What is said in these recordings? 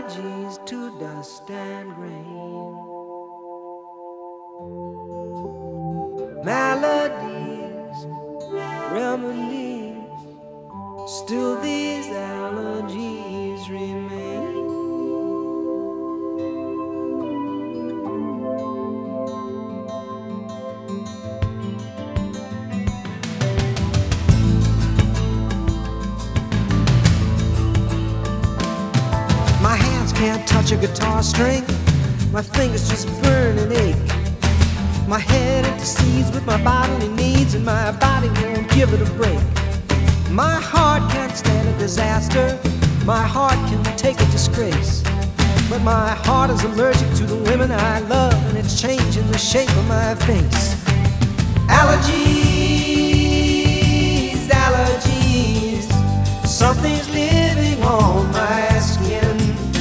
allergies to dust and rain. Maladies, remedies, still these allergies remain. My hands can't touch a guitar string, my fingers just burn and ache. My head intercedes with my bodily needs, and my body won't give it a break. My heart can't stand a disaster, my heart can take a disgrace. But my heart is allergic to the women I love, and it's changing the shape of my face. Allergies, allergies, something's living on my skin.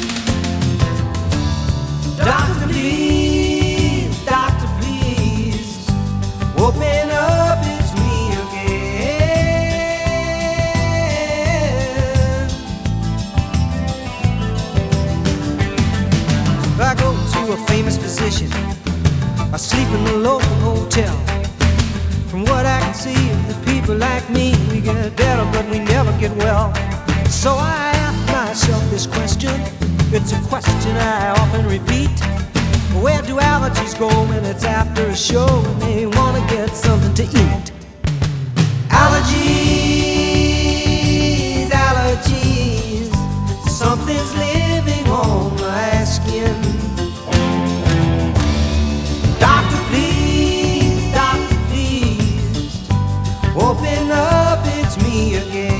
Doctor, please, doctor, please, open up, it's me again. I go to a famous physician, I sleep in the local hotel. From what I can see of the people like me, we get better but we never get well. So I ask myself this question, it's a question I often repeat. Where do allergies go when it's after a show and they want to get something to eat? Allergies, allergies, something's living on my skin. Doctor, please, open up, it's me again.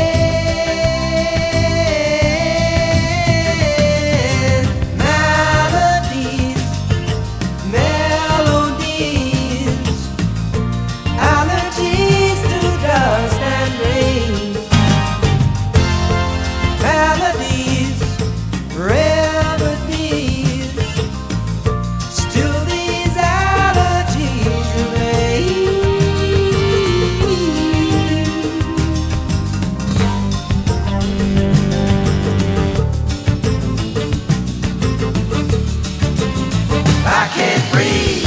Melodies, melodies, allergies to dust and rain. Melodies, remedies, still these allergies remain. I can't breathe.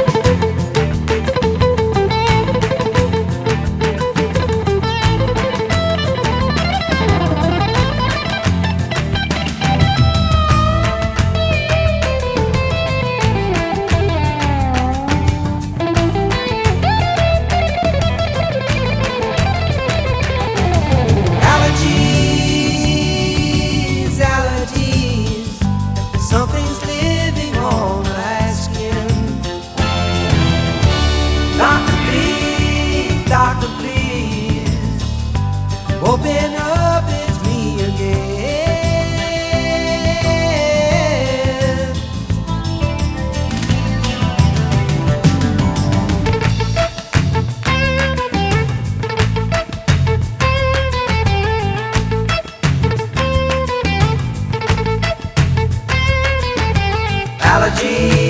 Allergies, allergies, something's living on my skin. Doctor, please, open up, it's me again. Allergies.